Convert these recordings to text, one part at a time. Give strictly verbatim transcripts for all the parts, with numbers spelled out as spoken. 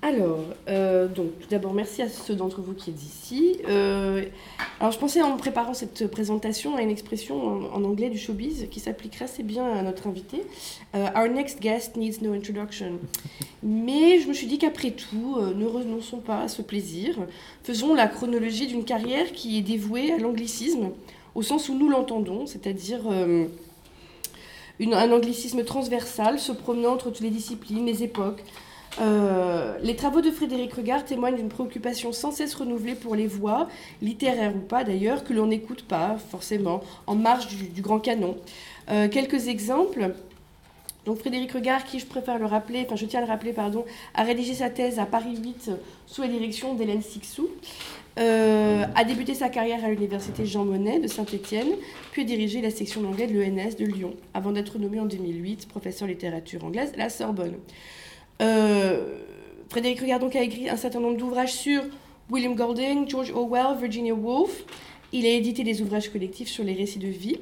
Alors, euh, donc, tout d'abord, merci à ceux d'entre vous qui êtes ici. Euh, alors, je pensais en préparant cette présentation à une expression en, en anglais du showbiz qui s'appliquerait assez bien à notre invité. Euh, Our next guest needs no introduction. Mais je me suis dit qu'après tout, euh, ne renonçons pas à ce plaisir. Faisons la chronologie d'une carrière qui est dévouée à l'anglicisme, au sens où nous l'entendons, c'est-à-dire euh, une, un anglicisme transversal se promenant entre toutes les disciplines, les époques. Euh, les travaux de Frédéric Regard témoignent d'une préoccupation sans cesse renouvelée pour les voix, littéraires ou pas d'ailleurs, que l'on n'écoute pas forcément, en marge du, du grand canon. Euh, quelques exemples. Donc Frédéric Regard, qui je préfère le rappeler, enfin je tiens à le rappeler, pardon, a rédigé sa thèse à Paris huit sous la direction d'Hélène Sixou, euh, a débuté sa carrière à l'université Jean Monnet de Saint-Étienne, puis a dirigé la section d'anglais de l'E N S de Lyon, avant d'être nommé en deux mille huit professeur de littérature anglaise à la Sorbonne. Euh, Frédéric Regard donc a écrit un certain nombre d'ouvrages sur William Golding, George Orwell, Virginia Woolf. Il a édité des ouvrages collectifs sur les récits de vie,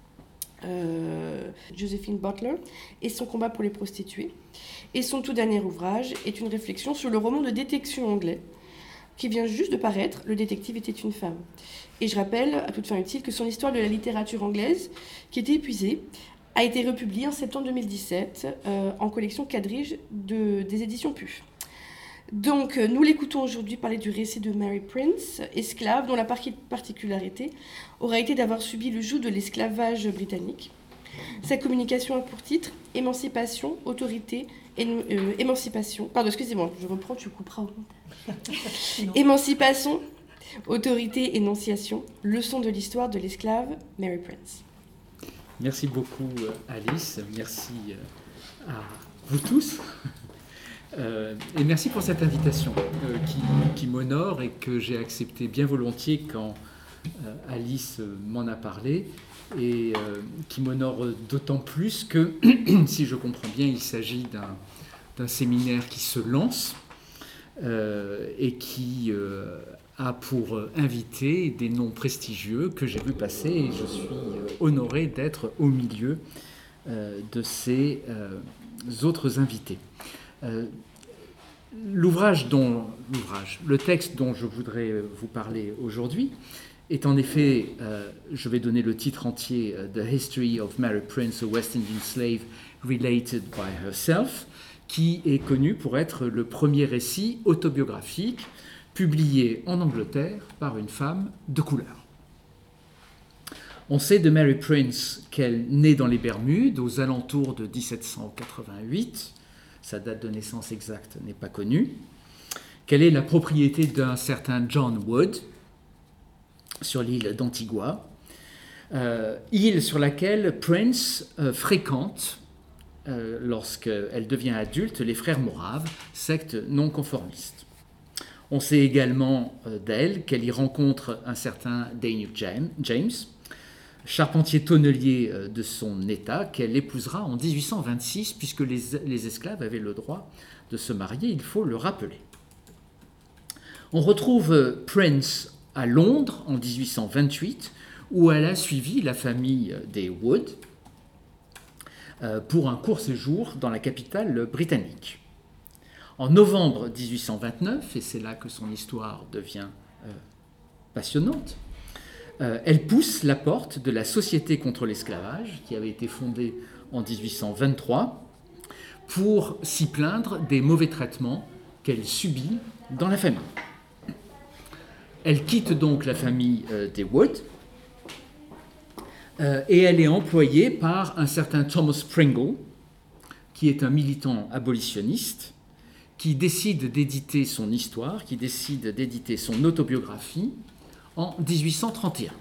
euh, Josephine Butler, et son combat pour les prostituées. Et son tout dernier ouvrage est une réflexion sur le roman de détection anglais, qui vient juste de paraître, Le détective était une femme. Et je rappelle, à toute fin utile, que son histoire de la littérature anglaise, qui était épuisée, a été republié en septembre deux mille dix-sept euh, en collection quadrige de, des éditions P U F. Donc, euh, nous l'écoutons aujourd'hui parler du récit de Mary Prince, esclave, dont la particularité aura été d'avoir subi le joug de l'esclavage britannique. Sa communication a pour titre « Émancipation, autorité, et, euh, émancipation... » Pardon, excusez-moi, je reprends, tu couperas au montage. Émancipation, autorité, énonciation, leçon de l'histoire de l'esclave Mary Prince. Merci beaucoup Alice, merci à vous tous euh, et merci pour cette invitation euh, qui, qui m'honore et que j'ai accepté bien volontiers quand euh, Alice m'en a parlé et euh, qui m'honore d'autant plus que, si je comprends bien, il s'agit d'un, d'un séminaire qui se lance euh, et qui euh, a pour invité des noms prestigieux que j'ai vu passer et je suis honoré d'être au milieu euh, de ces euh, autres invités. Euh, l'ouvrage dont, l'ouvrage, le texte dont je voudrais vous parler aujourd'hui est en effet, euh, je vais donner le titre entier, uh, The History of Mary Prince, a West Indian Slave Related by Herself, qui est connu pour être le premier récit autobiographique publié en Angleterre par une femme de couleur. On sait de Mary Prince qu'elle naît dans les Bermudes aux alentours de dix-sept cent quatre-vingt-huit, sa date de naissance exacte n'est pas connue, qu'elle est la propriété d'un certain John Wood sur l'île d'Antigua, euh, île sur laquelle Prince euh, fréquente, euh, lorsqu'elle devient adulte, les frères moraves, secte non conformiste. On sait également euh, d'elle qu'elle y rencontre un certain Daniel James, charpentier tonnelier euh, de son état, qu'elle épousera en dix-huit cent vingt-six, puisque les, les esclaves avaient le droit de se marier, il faut le rappeler. On retrouve euh, Prince à Londres en dix-huit cent vingt-huit, où elle a suivi la famille des Wood euh, pour un court séjour dans la capitale britannique. En novembre dix-huit cent vingt-neuf, et c'est là que son histoire devient euh, passionnante, euh, elle pousse la porte de la Société contre l'esclavage, qui avait été fondée en dix-huit cent vingt-trois, pour s'y plaindre des mauvais traitements qu'elle subit dans la famille. Elle quitte donc la famille euh, des Wood, euh, et elle est employée par un certain Thomas Pringle, qui est un militant abolitionniste, qui décide d'éditer son histoire, qui décide d'éditer son autobiographie en dix-huit cent trente et un.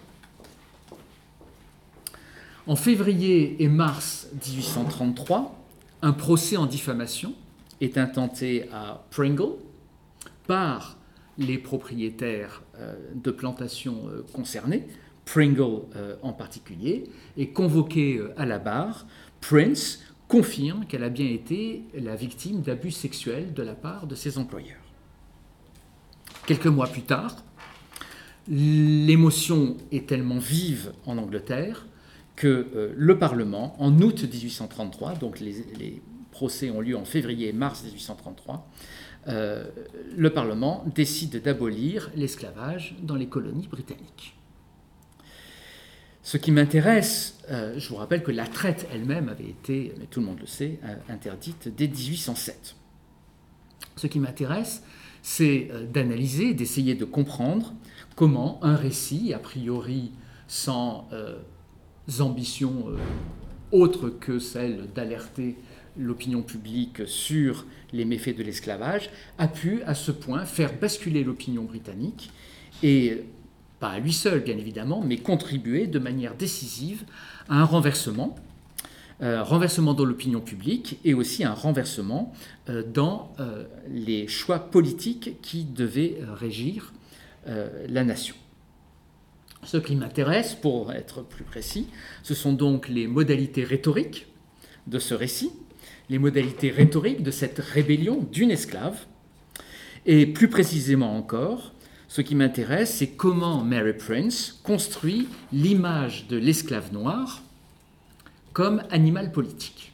En février et mars dix-huit cent trente-trois, un procès en diffamation est intenté à Pringle par les propriétaires euh, de plantations euh, concernées, Pringle euh, en particulier, et convoqué euh, à la barre, Prince confirme qu'elle a bien été la victime d'abus sexuels de la part de ses employeurs. Quelques mois plus tard, l'émotion est tellement vive en Angleterre que euh, le Parlement, en août dix-huit cent trente-trois, donc les, les procès ont lieu en février et mars dix-huit cent trente-trois, euh, le Parlement décide d'abolir l'esclavage dans les colonies britanniques. Ce qui m'intéresse, euh, je vous rappelle que la traite elle-même avait été, mais tout le monde le sait, interdite dès dix-huit cent sept. Ce qui m'intéresse, c'est d'analyser, d'essayer de comprendre comment un récit, a priori sans euh, ambition euh, autre que celle d'alerter l'opinion publique sur les méfaits de l'esclavage, a pu à ce point faire basculer l'opinion britannique et pas à lui seul, bien évidemment, mais contribuer de manière décisive à un renversement, euh, renversement dans l'opinion publique et aussi un renversement euh, dans euh, les choix politiques qui devaient régir euh, la nation. Ce qui m'intéresse, pour être plus précis, ce sont donc les modalités rhétoriques de ce récit, les modalités rhétoriques de cette rébellion d'une esclave, et plus précisément encore, ce qui m'intéresse, c'est comment Mary Prince construit l'image de l'esclave noir comme animal politique.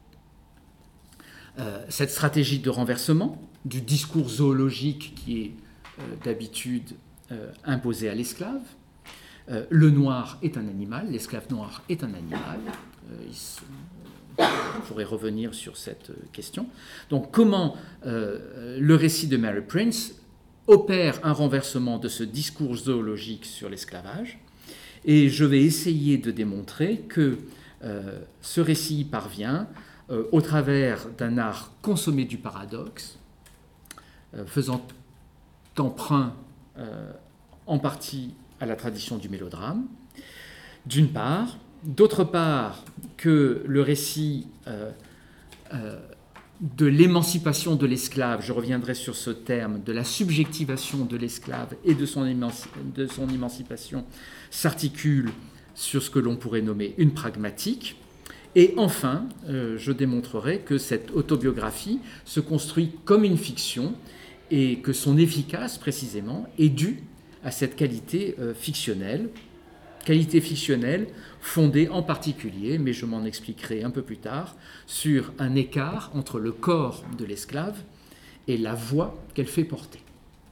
Euh, cette stratégie de renversement du discours zoologique qui est euh, d'habitude euh, imposé à l'esclave, euh, le noir est un animal, l'esclave noir est un animal, euh, ils sont, on pourrait revenir sur cette question. Donc comment euh, le récit de Mary Prince opère un renversement de ce discours zoologique sur l'esclavage, et je vais essayer de démontrer que euh, ce récit parvient, euh, au travers d'un art consommé du paradoxe, euh, faisant emprunt euh, en partie à la tradition du mélodrame, d'une part, d'autre part que le récit euh, euh, de l'émancipation de l'esclave, je reviendrai sur ce terme, de la subjectivation de l'esclave et de son, émanci- de son émancipation, s'articule sur ce que l'on pourrait nommer une pragmatique. Et enfin, euh, je démontrerai que cette autobiographie se construit comme une fiction et que son efficace, précisément, est due à cette qualité euh, fictionnelle, qualité fictionnelle fondée en particulier, mais je m'en expliquerai un peu plus tard, sur un écart entre le corps de l'esclave et la voix qu'elle fait porter.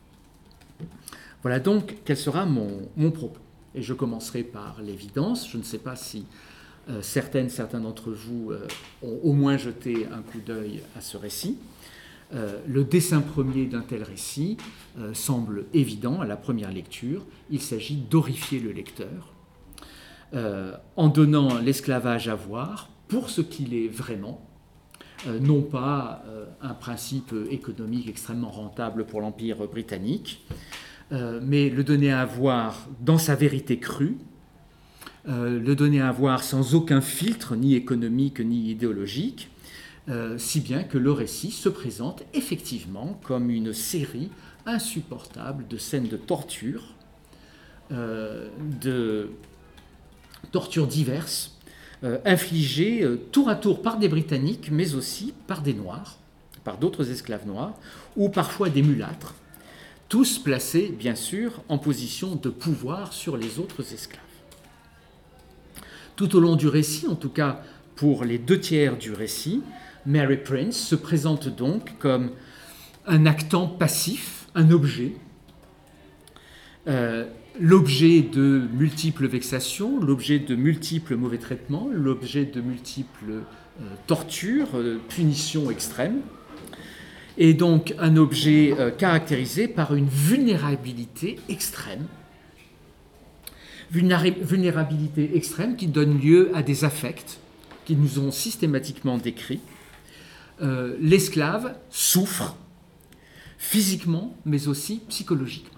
Voilà donc quel sera mon, mon propos. Et je commencerai par l'évidence. Je ne sais pas si euh, certaines, certains d'entre vous euh, ont au moins jeté un coup d'œil à ce récit. Euh, le dessein premier d'un tel récit euh, semble évident à la première lecture. Il s'agit d'horrifier le lecteur, Euh, en donnant l'esclavage à voir pour ce qu'il est vraiment, euh, non pas euh, un principe économique extrêmement rentable pour l'Empire britannique, euh, mais le donner à voir dans sa vérité crue, euh, le donner à voir sans aucun filtre, ni économique ni idéologique, euh, si bien que le récit se présente effectivement comme une série insupportable de scènes de torture, euh, de tortures diverses, euh, infligées euh, tour à tour par des Britanniques, mais aussi par des Noirs, par d'autres esclaves noirs, ou parfois des mulâtres, tous placés, bien sûr, en position de pouvoir sur les autres esclaves. Tout au long du récit, en tout cas pour les deux tiers du récit, Mary Prince se présente donc comme un actant passif, un objet, euh, l'objet de multiples vexations, l'objet de multiples mauvais traitements, l'objet de multiples euh, tortures, euh, punitions extrêmes, et donc un objet euh, caractérisé par une vulnérabilité extrême, vulnérabilité extrême qui donne lieu à des affects qui nous ont systématiquement décrits. Euh, l'esclave souffre physiquement, mais aussi psychologiquement.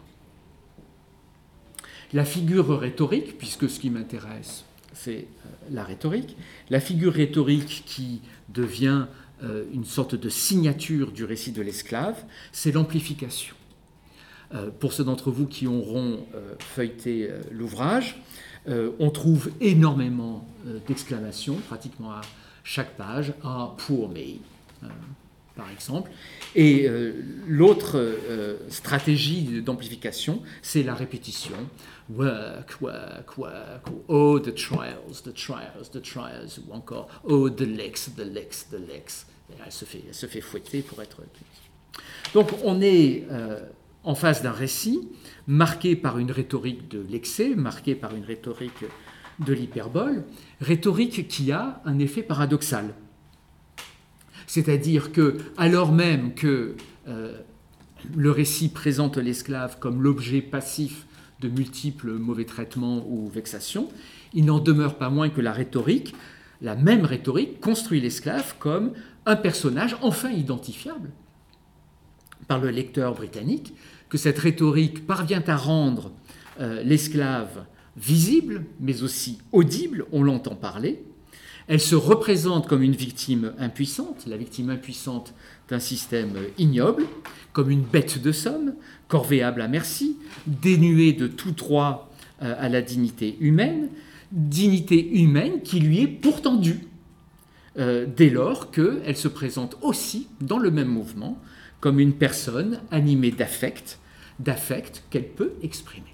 La figure rhétorique, puisque ce qui m'intéresse, c'est la rhétorique, la figure rhétorique qui devient euh, une sorte de signature du récit de l'esclave, c'est l'amplification. Euh, pour ceux d'entre vous qui auront euh, feuilleté euh, l'ouvrage, euh, on trouve énormément euh, d'exclamations, pratiquement à chaque page, « Ah, poor me euh, », par exemple. Et euh, l'autre euh, stratégie d'amplification, c'est la répétition. Work, work, work, oh, the trials, the trials, the trials, ou encore, oh, the legs, the legs, the legs. Elle se fait, elle se fait fouetter pour être... Donc on est euh, en face d'un récit marqué par une rhétorique de l'excès, marqué par une rhétorique de l'hyperbole, rhétorique qui a un effet paradoxal. C'est-à-dire que, alors même que euh, le récit présente l'esclave comme l'objet passif de multiples mauvais traitements ou vexations, il n'en demeure pas moins que la rhétorique, la même rhétorique, construit l'esclave comme un personnage enfin identifiable par le lecteur britannique, que cette rhétorique parvient à rendre euh, l'esclave visible, mais aussi audible, on l'entend parler. Elle se représente comme une victime impuissante, la victime impuissante d'un système ignoble, comme une bête de somme, corvéable à merci, dénuée de tout droit euh, à la dignité humaine, dignité humaine qui lui est pourtant due, euh, dès lors qu'elle se présente aussi dans le même mouvement comme une personne animée d'affect, d'affect qu'elle peut exprimer.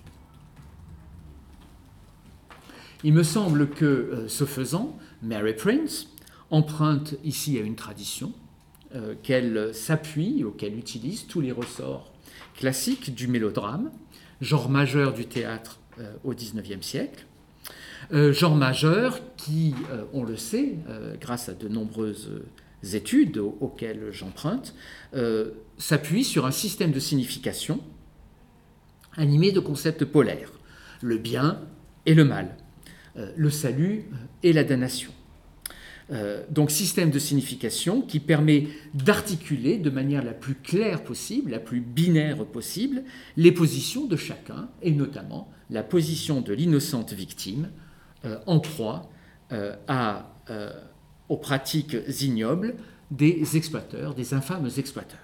Il me semble que, euh, ce faisant, Mary Prince emprunte ici à une tradition euh, qu'elle s'appuie, auquel utilise tous les ressorts classiques du mélodrame, genre majeur du théâtre euh, au dix-neuvième siècle, euh, genre majeur qui, euh, on le sait, euh, grâce à de nombreuses études aux, auxquelles j'emprunte, euh, s'appuie sur un système de signification animé de concepts polaires, le bien et le mal, euh, le salut et la damnation. Euh, donc système de signification qui permet d'articuler de manière la plus claire possible, la plus binaire possible, les positions de chacun, et notamment la position de l'innocente victime euh, en proie euh, à, euh, aux pratiques ignobles des exploiteurs, des infâmes exploiteurs.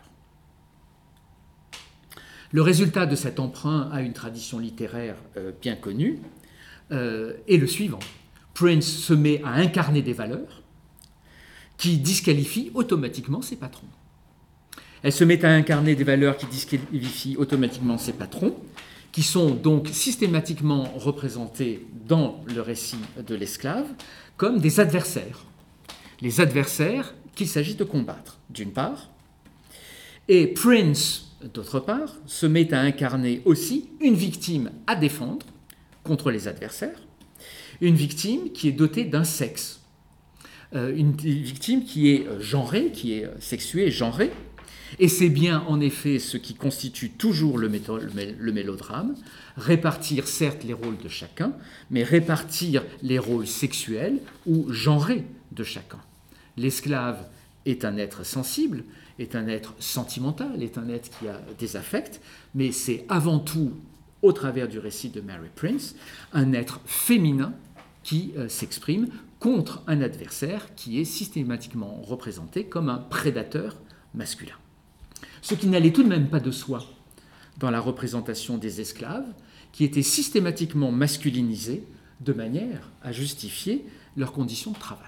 Le résultat de cet emprunt à une tradition littéraire euh, bien connue euh, est le suivant. Prince se met à incarner des valeurs qui disqualifient automatiquement ses patrons. Elle se met à incarner des valeurs qui disqualifient automatiquement ses patrons, qui sont donc systématiquement représentés dans le récit de l'esclave comme des adversaires. Les adversaires qu'il s'agit de combattre, d'une part, et Prince, d'autre part, se met à incarner aussi une victime à défendre contre les adversaires, une victime qui est dotée d'un sexe, euh, une victime qui est genrée, qui est sexuée, genrée, et c'est bien en effet ce qui constitue toujours le, méto- le mélodrame, répartir certes les rôles de chacun, mais répartir les rôles sexuels ou genrés de chacun. L'esclave est un être sensible, est un être sentimental, est un être qui a des affects, mais c'est avant tout, au travers du récit de Mary Prince, un être féminin qui euh, s'exprime contre un adversaire qui est systématiquement représenté comme un prédateur masculin. Ce qui n'allait tout de même pas de soi dans la représentation des esclaves, qui étaient systématiquement masculinisés de manière à justifier leurs conditions de travail.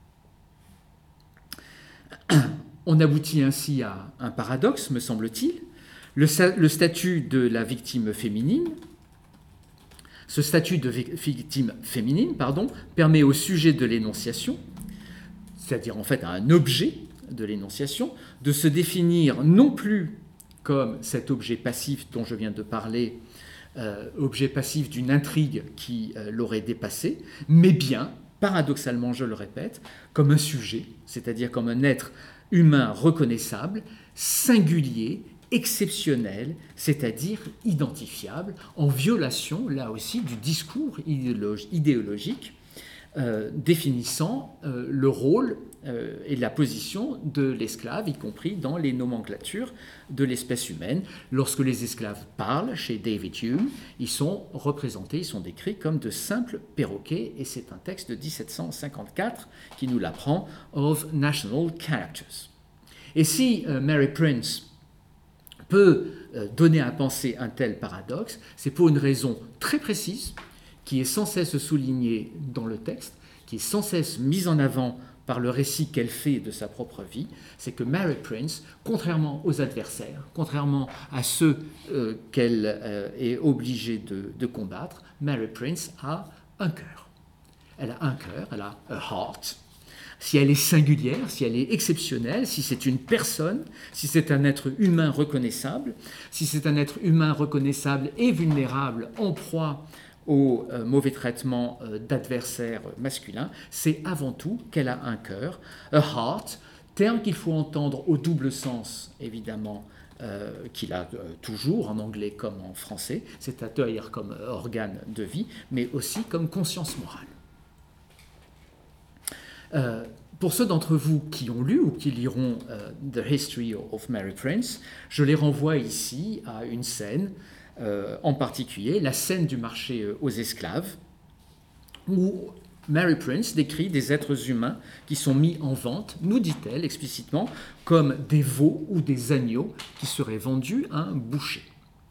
On aboutit ainsi à un paradoxe, me semble-t-il. Le, le statut de la victime féminine, ce statut de victime féminine, pardon, permet au sujet de l'énonciation, c'est-à-dire en fait à un objet de l'énonciation, de se définir non plus comme cet objet passif dont je viens de parler, euh, objet passif d'une intrigue qui euh, l'aurait dépassé, mais bien, paradoxalement, je le répète, comme un sujet, c'est-à-dire comme un être humain reconnaissable, singulier, exceptionnel, c'est-à-dire identifiable, en violation, là aussi, du discours idéologique euh, définissant euh, le rôle euh, et la position de l'esclave, y compris dans les nomenclatures de l'espèce humaine. Lorsque les esclaves parlent, chez David Hume, ils sont représentés, ils sont décrits comme de simples perroquets, et c'est un texte de dix-sept cent cinquante-quatre qui nous l'apprend, of National Characters. Et si euh, Mary Prince peut euh, donner à penser un tel paradoxe, c'est pour une raison très précise, qui est sans cesse soulignée dans le texte, qui est sans cesse mise en avant par le récit qu'elle fait de sa propre vie, c'est que Mary Prince, contrairement aux adversaires, contrairement à ceux euh, qu'elle euh, est obligée de, de combattre, Mary Prince a un cœur. Elle a un cœur, elle a a heart, si elle est singulière, si elle est exceptionnelle, si c'est une personne, si c'est un être humain reconnaissable, si c'est un être humain reconnaissable et vulnérable en proie au euh, mauvais traitement euh, d'adversaires masculins, c'est avant tout qu'elle a un cœur, a heart, terme qu'il faut entendre au double sens, évidemment, euh, qu'il a euh, toujours en anglais comme en français, c'est-à-dire comme organe de vie, mais aussi comme conscience morale. Euh, pour ceux d'entre vous qui ont lu ou qui liront euh, The History of Mary Prince, je les renvoie ici à une scène, euh, en particulier la scène du marché euh, aux esclaves, où Mary Prince décrit des êtres humains qui sont mis en vente, nous dit-elle explicitement, comme des veaux ou des agneaux qui seraient vendus à un boucher.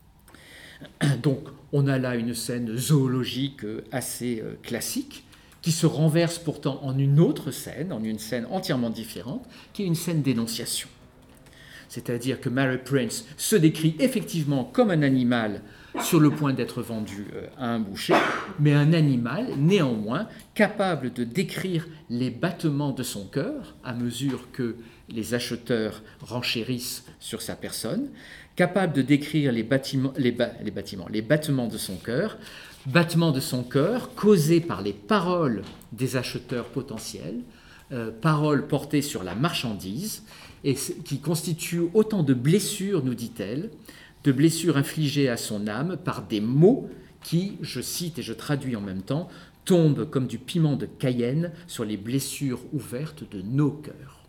Donc on a là une scène zoologique assez euh, classique, qui se renverse pourtant en une autre scène, en une scène entièrement différente, qui est une scène d'énonciation. C'est-à-dire que Mary Prince se décrit effectivement comme un animal sur le point d'être vendu à un boucher, mais un animal néanmoins capable de décrire les battements de son cœur à mesure que les acheteurs renchérissent sur sa personne, capable de décrire les, bâtiments, les, ba- les, bâtiments, les battements de son cœur, battements de son cœur causés par les paroles des acheteurs potentiels, euh, paroles portées sur la marchandise, et qui constituent autant de blessures, nous dit-elle, de blessures infligées à son âme par des mots qui, je cite et je traduis en même temps, tombent comme du piment de Cayenne sur les blessures ouvertes de nos cœurs.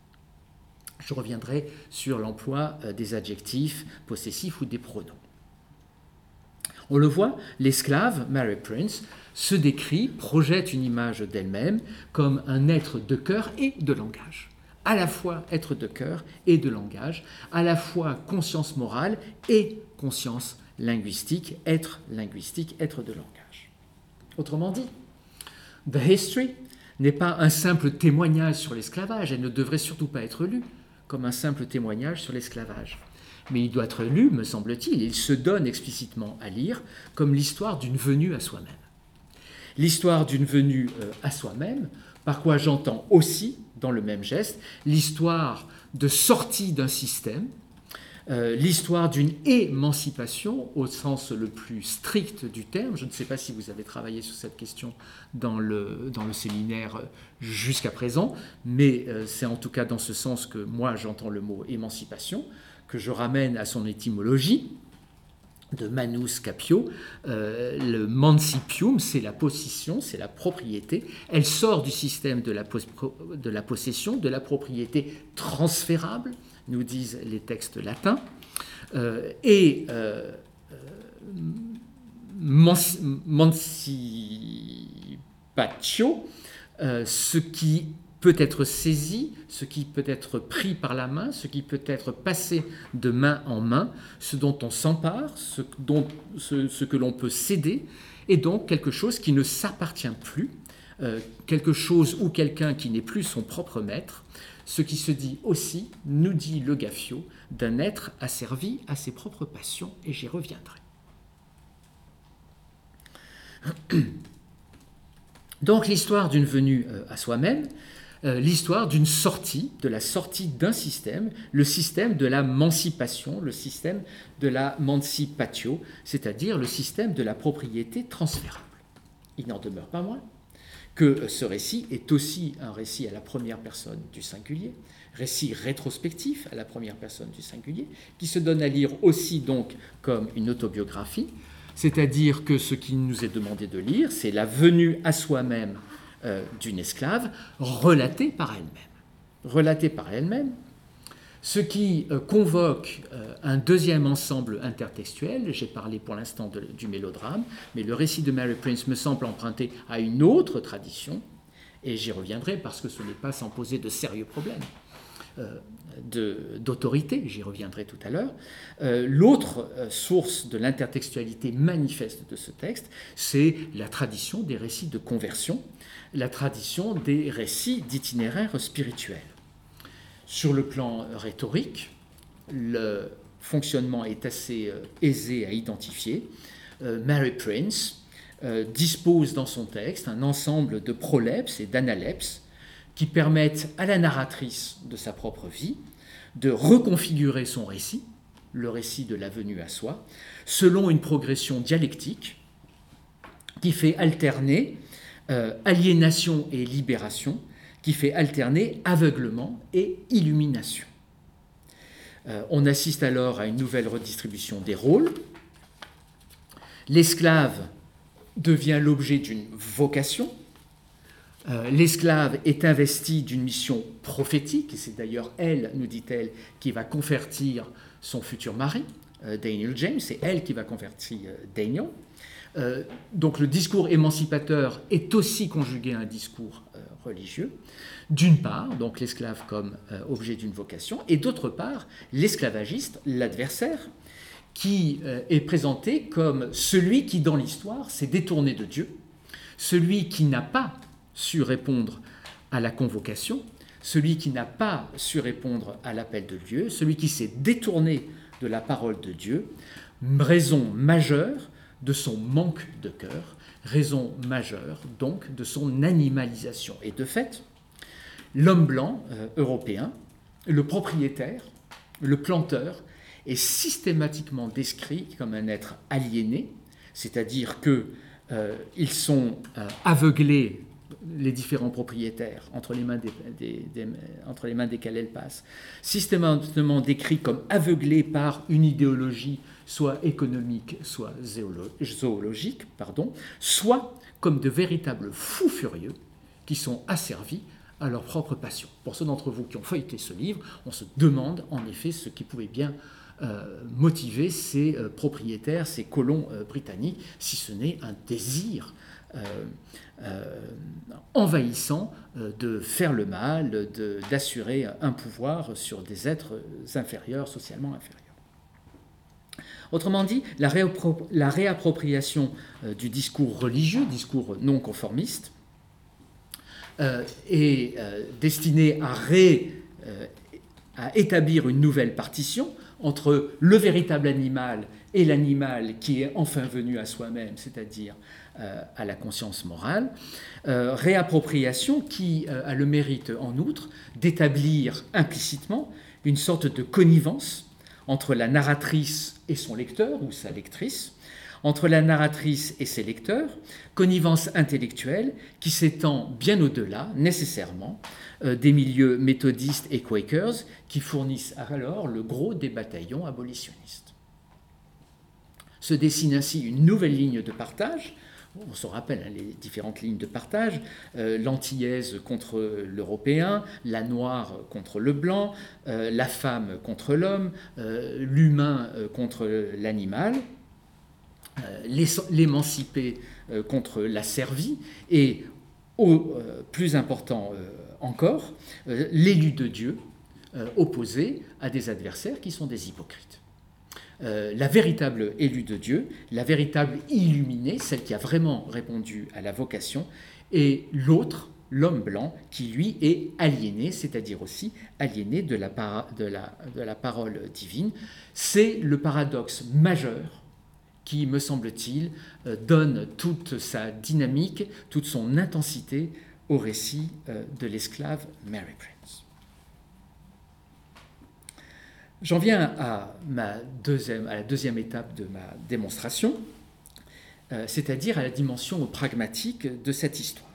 Je reviendrai sur l'emploi des adjectifs possessifs ou des pronoms. On le voit, l'esclave, Mary Prince, se décrit, projette une image d'elle-même comme un être de cœur et de langage. À la fois être de cœur et de langage, à la fois conscience morale et conscience linguistique, être linguistique, être de langage. Autrement dit, The History n'est pas un simple témoignage sur l'esclavage, elle ne devrait surtout pas être lue comme un simple témoignage sur l'esclavage. Mais il doit être lu, me semble-t-il, il se donne explicitement à lire comme l'histoire d'une venue à soi-même. L'histoire d'une venue à soi-même, par quoi j'entends aussi, dans le même geste, l'histoire de sortie d'un système, euh, l'histoire d'une émancipation au sens le plus strict du terme. Je ne sais pas si vous avez travaillé sur cette question dans le, dans le séminaire jusqu'à présent, mais euh, c'est en tout cas dans ce sens que moi j'entends le mot émancipation, que je ramène à son étymologie, de Manus Capio, euh, le mancipium, c'est la possession, c'est la propriété. Elle sort du système de la, de la possession, de la propriété transférable, nous disent les textes latins, euh, et euh, mancipatio, euh, ce qui peut être saisi, ce qui peut être pris par la main, ce qui peut être passé de main en main, ce dont on s'empare, ce, dont, ce, ce que l'on peut céder, et donc quelque chose qui ne s'appartient plus, euh, quelque chose ou quelqu'un qui n'est plus son propre maître, ce qui se dit aussi, nous dit le Gaffio, d'un être asservi à ses propres passions, et j'y reviendrai. Donc l'histoire d'une venue à soi-même, Euh, l'histoire d'une sortie, de la sortie d'un système, le système de la mancipation, le système de la mancipatio, c'est-à-dire le système de la propriété transférable. Il n'en demeure pas moins que ce récit est aussi un récit à la première personne du singulier, récit rétrospectif à la première personne du singulier, qui se donne à lire aussi donc comme une autobiographie, c'est-à-dire que ce qui nous est demandé de lire, c'est la venue à soi-même Euh, d'une esclave, relatée par elle-même. Relatée par elle-même, ce qui euh, convoque euh, un deuxième ensemble intertextuel. J'ai parlé pour l'instant de, du mélodrame, mais le récit de Mary Prince me semble emprunté à une autre tradition, et j'y reviendrai parce que ce n'est pas sans poser de sérieux problèmes euh, de, d'autorité, j'y reviendrai tout à l'heure. Euh, l'autre euh, source de l'intertextualité manifeste de ce texte, c'est la tradition des récits de conversion, la tradition des récits d'itinéraires spirituels. Sur le plan rhétorique, le fonctionnement est assez euh, aisé à identifier. Euh, Mary Prince euh, dispose dans son texte un ensemble de prolepses et d'analepses qui permettent à la narratrice de sa propre vie de reconfigurer son récit, le récit de la venue à soi, selon une progression dialectique qui fait alterner euh, aliénation et libération, qui fait alterner aveuglement et illumination. Euh, on assiste alors à une nouvelle redistribution des rôles. L'esclave devient l'objet d'une vocation. Euh, l'esclave est investi d'une mission prophétique, et c'est d'ailleurs elle, nous dit-elle, qui va convertir son futur mari, euh, Daniel James, c'est elle qui va convertir euh, Daniel. Euh, donc le discours émancipateur est aussi conjugué à un discours euh, religieux, d'une part, donc l'esclave comme euh, objet d'une vocation, et d'autre part, l'esclavagiste, l'adversaire, qui euh, est présenté comme celui qui, dans l'histoire, s'est détourné de Dieu, celui qui n'a pas su répondre à la convocation, celui qui n'a pas su répondre à l'appel de Dieu, celui qui s'est détourné de la parole de Dieu, raison majeure de son manque de cœur, raison majeure donc de son animalisation. Et de fait, l'homme blanc euh, européen, le propriétaire, le planteur, est systématiquement décrit comme un être aliéné, c'est-à-dire qu'ils euh, sont euh, aveuglés, les différents propriétaires, entre les mains, des, des, des, entre les mains desquels elles passent, systématiquement décrits comme aveuglés par une idéologie soit économique, soit zoologique, pardon, soit comme de véritables fous furieux qui sont asservis à leur propre passion. Pour ceux d'entre vous qui ont feuilleté ce livre, on se demande en effet ce qui pouvait bien euh, motiver ces euh, propriétaires, ces colons euh, britanniques, si ce n'est un désir euh, euh, envahissant euh, de faire le mal, de, d'assurer un pouvoir sur des êtres inférieurs, socialement inférieurs. Autrement dit, la, réappro- la réappropriation euh, du discours religieux, discours non conformiste, euh, est euh, destinée à, ré, euh, à établir une nouvelle partition entre le véritable animal et l'animal qui est enfin venu à soi-même, c'est-à-dire euh, à la conscience morale. Euh, réappropriation qui euh, a le mérite, en outre, d'établir implicitement une sorte de connivence entre la narratrice et son lecteur, ou sa lectrice, entre la narratrice et ses lecteurs, connivence intellectuelle qui s'étend bien au-delà, nécessairement, euh, des milieux méthodistes et quakers qui fournissent alors le gros des bataillons abolitionnistes. Se dessine ainsi une nouvelle ligne de partage. On se rappelle hein, les différentes lignes de partage, euh, l'antillaise contre l'européen, la noire contre le blanc, euh, la femme contre l'homme, euh, l'humain euh, contre l'animal, euh, l'émancipé euh, contre l'asservi, et au euh, plus important euh, encore, euh, l'élu de Dieu euh, opposé à des adversaires qui sont des hypocrites. Euh, la véritable élue de Dieu, la véritable illuminée, celle qui a vraiment répondu à la vocation, et l'autre, l'homme blanc, qui lui est aliéné, c'est-à-dire aussi aliéné de la, para, de la, de la parole divine. C'est le paradoxe majeur qui, me semble-t-il, euh, donne toute sa dynamique, toute son intensité au récit euh, de l'esclave Mary Prince. J'en viens à, ma deuxième, à la deuxième étape de ma démonstration, euh, c'est-à-dire à la dimension pragmatique de cette histoire.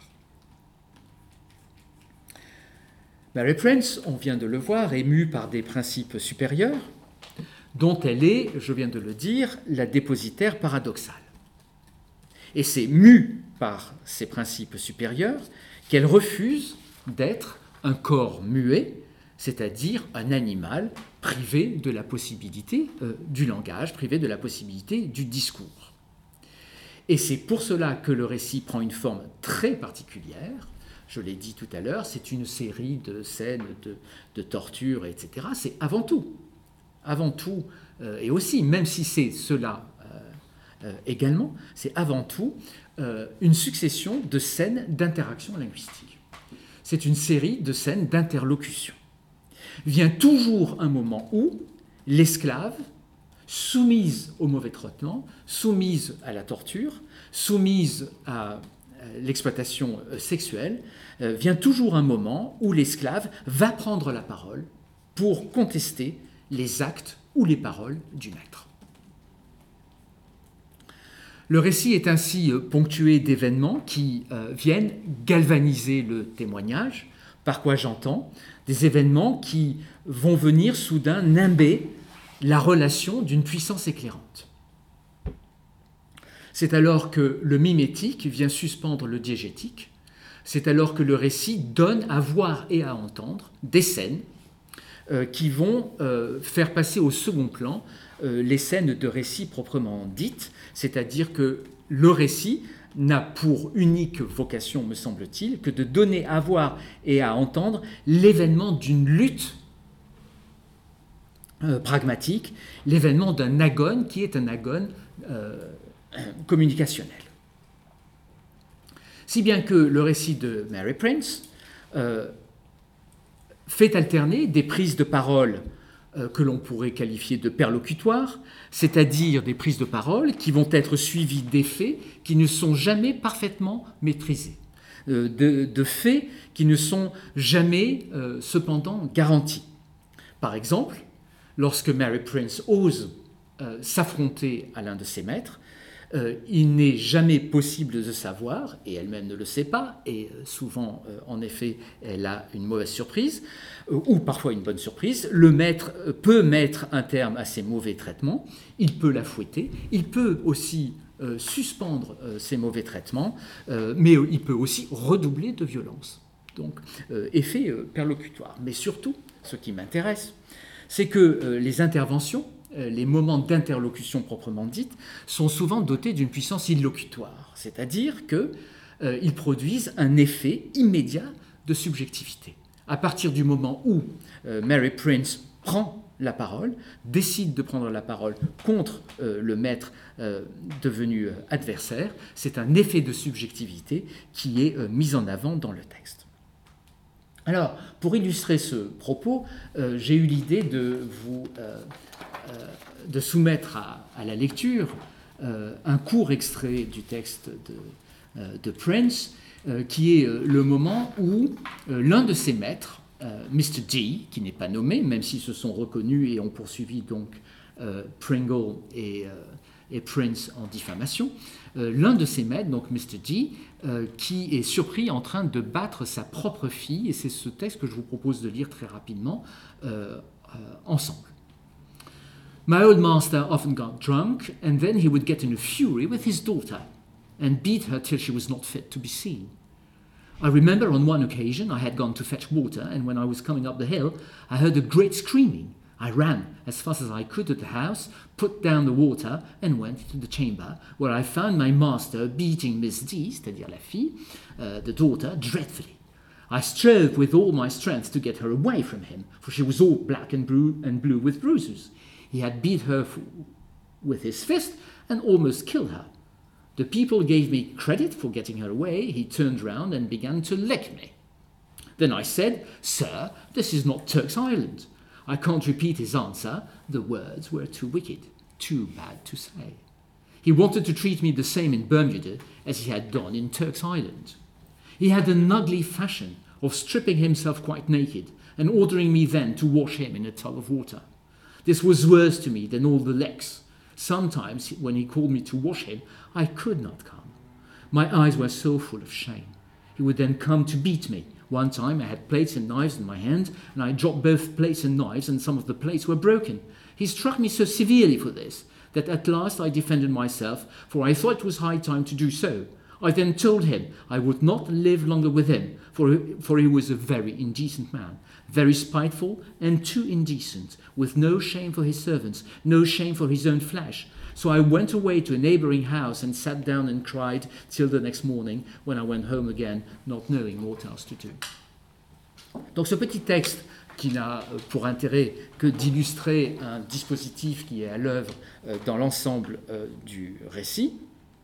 Mary Prince, on vient de le voir, est mue par des principes supérieurs, dont elle est, je viens de le dire, la dépositaire paradoxale. Et c'est mue par ces principes supérieurs qu'elle refuse d'être un corps muet, c'est-à-dire un animal privé de la possibilité euh, du langage, privé de la possibilité du discours. Et c'est pour cela que le récit prend une forme très particulière. Je l'ai dit tout à l'heure, c'est une série de scènes de, de torture, et cetera. C'est avant tout, avant tout, euh, et aussi, même si c'est cela euh, euh, également, c'est avant tout euh, une succession de scènes d'interaction linguistique. C'est une série de scènes d'interlocution. Vient toujours un moment où l'esclave, soumise au mauvais traitement, soumise à la torture, soumise à l'exploitation sexuelle, euh, vient toujours un moment où l'esclave va prendre la parole pour contester les actes ou les paroles du maître. Le récit est ainsi ponctué d'événements qui euh, viennent galvaniser le témoignage, par quoi j'entends des événements qui vont venir soudain nimber la relation d'une puissance éclairante. C'est alors que le mimétique vient suspendre le diégétique, c'est alors que le récit donne à voir et à entendre des scènes euh, qui vont euh, faire passer au second plan euh, les scènes de récit proprement dites, c'est-à-dire que le récit n'a pour unique vocation, me semble-t-il, que de donner à voir et à entendre l'événement d'une lutte euh, pragmatique, l'événement d'un agone qui est un agone euh, communicationnel. Si bien que le récit de Mary Prince euh, fait alterner des prises de parole euh, que l'on pourrait qualifier de perlocutoires, c'est-à-dire des prises de parole qui vont être suivies d'effets qui ne sont jamais parfaitement maîtrisés, euh, de, de faits qui ne sont jamais euh, cependant garantis. Par exemple, lorsque Mary Prince ose euh, s'affronter à l'un de ses maîtres, Euh, il n'est jamais possible de savoir, et elle-même ne le sait pas, et euh, souvent, euh, en effet, elle a une mauvaise surprise, euh, ou parfois une bonne surprise. Le maître euh, peut mettre un terme à ces mauvais traitements, il peut la fouetter, il peut aussi euh, suspendre euh, ces mauvais traitements, euh, mais euh, il peut aussi redoubler de violence. Donc, euh, effet euh, perlocutoire. Mais surtout, ce qui m'intéresse, c'est que euh, les interventions, les moments d'interlocution proprement dite, sont souvent dotés d'une puissance illocutoire, c'est-à-dire qu'ils euh, produisent un effet immédiat de subjectivité. À partir du moment où euh, Mary Prince prend la parole, décide de prendre la parole contre euh, le maître euh, devenu euh, adversaire, c'est un effet de subjectivité qui est euh, mis en avant dans le texte. Alors, pour illustrer ce propos, euh, j'ai eu l'idée de vous... Euh, Euh, de soumettre à, à la lecture euh, un court extrait du texte de, euh, de Prince, euh, qui est euh, le moment où euh, l'un de ses maîtres, euh, mister D, qui n'est pas nommé, même s'ils se sont reconnus et ont poursuivi donc euh, Pringle et, euh, et Prince en diffamation, euh, l'un de ses maîtres, donc mister D, euh, qui est surpris en train de battre sa propre fille, et c'est ce texte que je vous propose de lire très rapidement euh, euh, ensemble. My old master often got drunk, and then he would get in a fury with his daughter, and beat her till she was not fit to be seen. I remember on one occasion I had gone to fetch water, and when I was coming up the hill, I heard a great screaming. I ran as fast as I could to the house, put down the water, and went to the chamber, where I found my master beating Miss D, c'est-à-dire la fille, uh, the daughter, dreadfully. I strove with all my strength to get her away from him, for she was all black and blue, and blue with bruises. He had beat her f- with his fist and almost killed her. The people gave me credit for getting her away. He turned round and began to lick me. Then I said, "Sir, this is not Turk's Island." I can't repeat his answer. The words were too wicked, too bad to say. He wanted to treat me the same in Bermuda as he had done in Turk's Island. He had an ugly fashion of stripping himself quite naked and ordering me then to wash him in a tub of water. This was worse to me than all the licks. Sometimes, when he called me to wash him, I could not come. My eyes were so full of shame. He would then come to beat me. One time I had plates and knives in my hand, and I dropped both plates and knives, and some of the plates were broken. He struck me so severely for this, that at last I defended myself, for I thought it was high time to do so. I then told him I would not live longer with him, for, for he was a very indecent man, very spiteful and too indecent, with no shame for his servants, no shame for his own flesh. So I went away to a neighboring house and sat down and cried till the next morning, when I went home again, not knowing what else to do. Donc ce petit texte qui n'a pour intérêt que d'illustrer un dispositif qui est à l'œuvre dans l'ensemble du récit,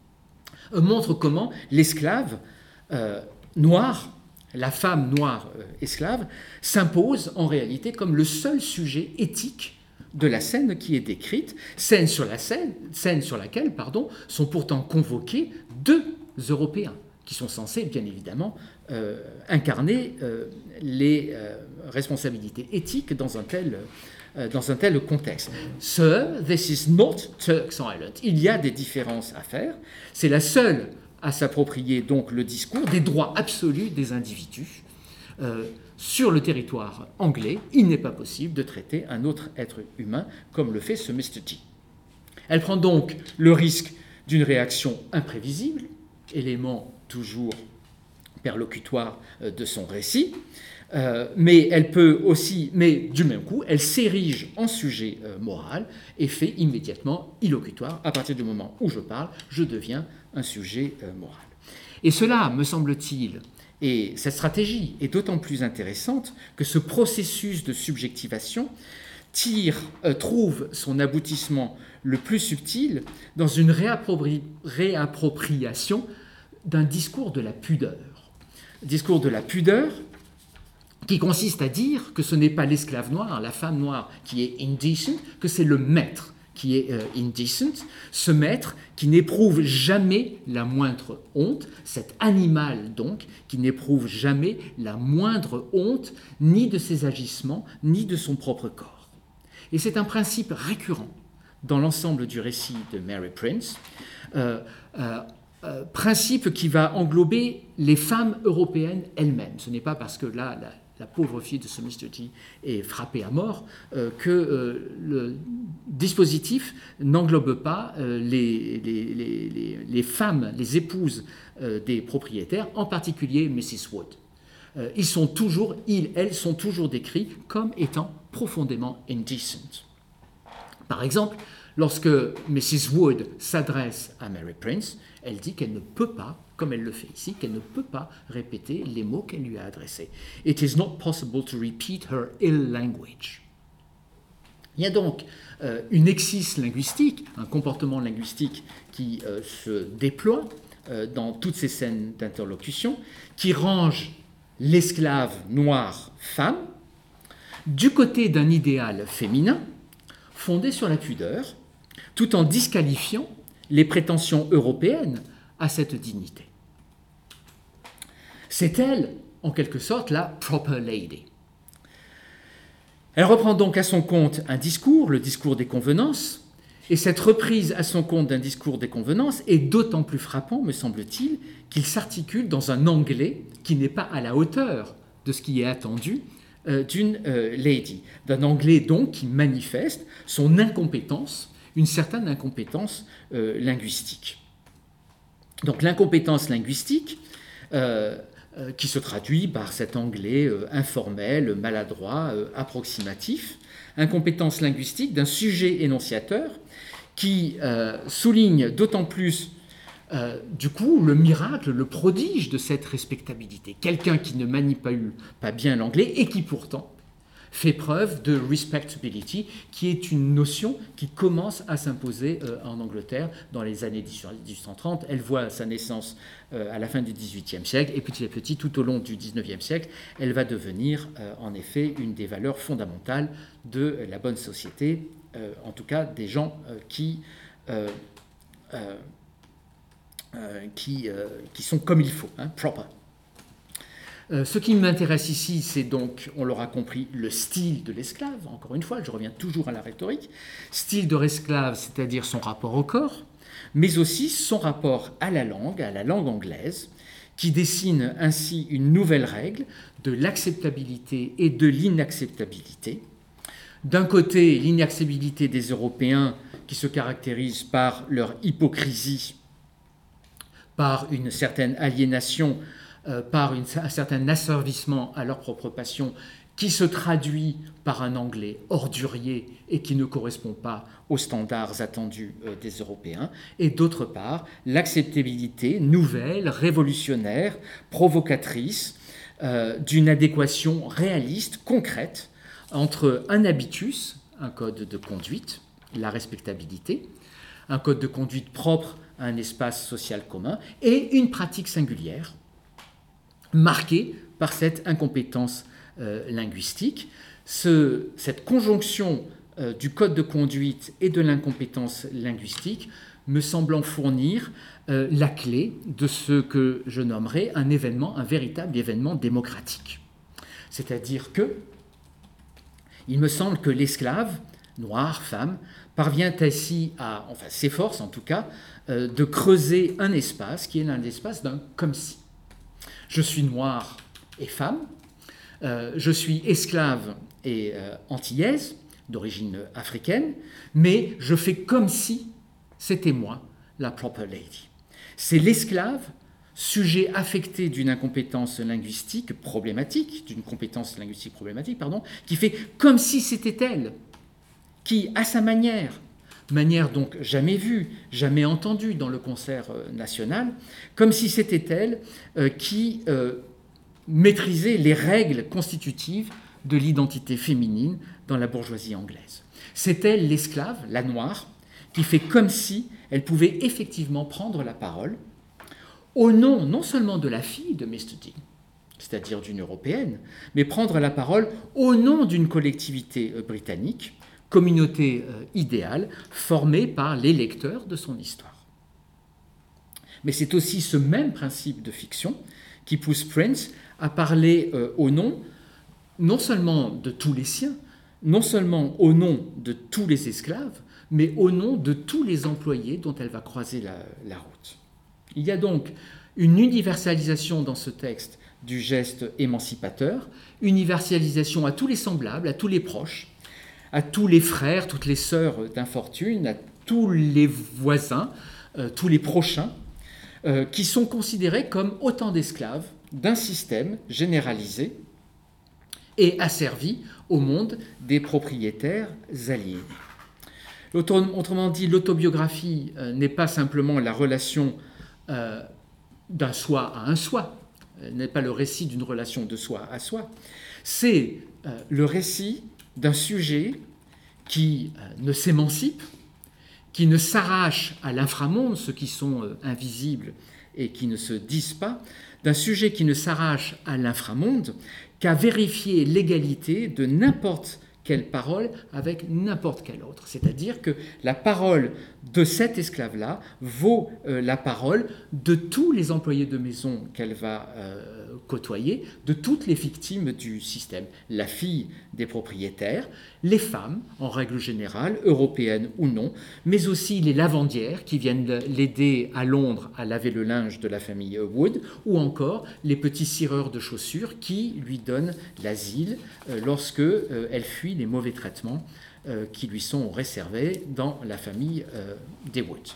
montre comment l'esclave euh, noir, la femme noire euh, esclave, s'impose en réalité comme le seul sujet éthique de la scène qui est décrite, scène sur, la scène, scène sur laquelle pardon, sont pourtant convoqués deux Européens qui sont censés, bien évidemment, euh, incarner euh, les euh, responsabilités éthiques dans un tel, euh, dans un tel contexte. Sir, this is not Turks Island. Il y a des différences à faire. C'est la seule à s'approprier donc le discours des droits absolus des individus. Euh, sur le territoire anglais, il n'est pas possible de traiter un autre être humain comme le fait ce mister G. Elle prend donc le risque d'une réaction imprévisible, élément toujours perlocutoire de son récit, euh, mais elle peut aussi, mais du même coup, elle s'érige en sujet euh, moral et fait immédiatement illocutoire. À partir du moment où je parle, je deviens un sujet euh, moral. Et cela, me semble-t-il, et cette stratégie est d'autant plus intéressante que ce processus de subjectivation tire, euh, trouve son aboutissement le plus subtil dans une réappropri- réappropriation d'un discours de la pudeur. Discours de la pudeur qui consiste à dire que ce n'est pas l'esclave noir, la femme noire qui est indecent, que c'est le maître qui est euh, indecent, ce maître qui n'éprouve jamais la moindre honte, cet animal donc qui n'éprouve jamais la moindre honte ni de ses agissements, ni de son propre corps. Et c'est un principe récurrent dans l'ensemble du récit de Mary Prince, euh, euh, euh, principe qui va englober les femmes européennes elles-mêmes. Ce n'est pas parce que là, la, la pauvre fille de ce mister G est frappée à mort euh, que euh, le dispositif n'englobe pas euh, les, les, les, les, les femmes, les épouses euh, des propriétaires, en particulier missus Wood. Euh, ils sont toujours, ils, elles sont toujours décrits comme étant profondément indecent. Par exemple, lorsque missus Wood s'adresse à Mary Prince, elle dit qu'elle ne peut pas, comme elle le fait ici, qu'elle ne peut pas répéter les mots qu'elle lui a adressés. It is not possible to repeat her ill language. Il y a donc euh, une exis linguistique, un comportement linguistique qui euh, se déploie euh, dans toutes ces scènes d'interlocution, qui range l'esclave noire femme du côté d'un idéal féminin fondé sur la pudeur, tout en disqualifiant les prétentions européennes à cette dignité. C'est elle, en quelque sorte, la proper lady. Elle reprend donc à son compte un discours, le discours des convenances, et cette reprise à son compte d'un discours des convenances est d'autant plus frappant, me semble-t-il, qu'il s'articule dans un anglais qui n'est pas à la hauteur de ce qui est attendu euh, d'une euh, lady, d'un anglais donc qui manifeste son incompétence, une certaine incompétence euh, linguistique. Donc l'incompétence linguistique, euh, euh, qui se traduit par cet anglais euh, informel, maladroit, euh, approximatif, incompétence linguistique d'un sujet énonciateur qui euh, souligne d'autant plus, euh, du coup, le miracle, le prodige de cette respectabilité. Quelqu'un qui ne manie pas, pas bien l'anglais et qui pourtant fait preuve de respectability, qui est une notion qui commence à s'imposer euh, en Angleterre dans les années dix-huit cent trente. Elle voit sa naissance euh, à la fin du dix-huitième siècle, et petit à petit, tout au long du dix-neuvième siècle, elle va devenir euh, en effet une des valeurs fondamentales de la bonne société, euh, en tout cas des gens euh, qui, euh, euh, euh, qui, euh, qui sont comme il faut, hein, proper. Euh, ce qui m'intéresse ici, c'est donc, on l'aura compris, le style de l'esclave. Encore une fois, je reviens toujours à la rhétorique. Style de l'esclave, c'est-à-dire son rapport au corps, mais aussi son rapport à la langue, à la langue anglaise, qui dessine ainsi une nouvelle règle de l'acceptabilité et de l'inacceptabilité. D'un côté, l'inacceptabilité des Européens qui se caractérise par leur hypocrisie, par une certaine aliénation, Euh, par une, un certain asservissement à leur propre passion qui se traduit par un anglais ordurier et qui ne correspond pas aux standards attendus euh, des Européens, et d'autre part l'acceptabilité nouvelle, révolutionnaire, provocatrice euh, d'une adéquation réaliste, concrète, entre un habitus, un code de conduite, la respectabilité, un code de conduite propre à un espace social commun, et une pratique singulière, marquée par cette incompétence euh, linguistique. Ce, cette conjonction euh, du code de conduite et de l'incompétence linguistique me semblant fournir euh, la clé de ce que je nommerais un événement, un véritable événement démocratique. C'est-à-dire que il me semble que l'esclave, noir, femme, parvient ainsi à, enfin s'efforce en tout cas, euh, de creuser un espace qui est un espace d'un comme si. Je suis noir et femme, euh, je suis esclave et euh, antillaise, d'origine africaine, mais je fais comme si c'était moi, la proper lady. C'est l'esclave, sujet affecté d'une incompétence linguistique problématique, d'une compétence linguistique problématique, pardon, qui fait comme si c'était elle, qui, à sa manière, manière donc jamais vue, jamais entendue dans le concert national, comme si c'était elle euh, qui euh, maîtrisait les règles constitutives de l'identité féminine dans la bourgeoisie anglaise. C'est elle, l'esclave, la noire, qui fait comme si elle pouvait effectivement prendre la parole au nom non seulement de la fille de mister Dean, c'est-à-dire d'une Européenne, mais prendre la parole au nom d'une collectivité britannique, communauté idéale, formée par les lecteurs de son histoire. Mais c'est aussi ce même principe de fiction qui pousse Prince à parler euh, au nom non seulement de tous les siens, non seulement au nom de tous les esclaves, mais au nom de tous les employés dont elle va croiser la, la route. Il y a donc une universalisation dans ce texte du geste émancipateur, universalisation à tous les semblables, à tous les proches, à tous les frères, toutes les sœurs d'infortune, à tous les voisins, euh, tous les prochains, euh, qui sont considérés comme autant d'esclaves d'un système généralisé et asservi au monde des propriétaires aliénés. Autrement dit, l'autobiographie euh, n'est pas simplement la relation euh, d'un soi à un soi, euh, n'est pas le récit d'une relation de soi à soi, c'est euh, le récit d'un sujet qui euh, ne s'émancipe, qui ne s'arrache à l'inframonde, ceux qui sont euh, invisibles et qui ne se disent pas, d'un sujet qui ne s'arrache à l'inframonde qu'à vérifier l'égalité de n'importe quelle parole avec n'importe quelle autre. C'est-à-dire que la parole de cet esclave-là vaut euh, la parole de tous les employés de maison qu'elle va euh, côtoyer, de toutes les victimes du système. La fille des propriétaires, les femmes, en règle générale, européennes ou non, mais aussi les lavandières qui viennent l'aider à Londres à laver le linge de la famille Wood, ou encore les petits cireurs de chaussures qui lui donnent l'asile euh, lorsque euh, elle fuit les mauvais traitements euh, qui lui sont réservés dans la famille euh, des Wood.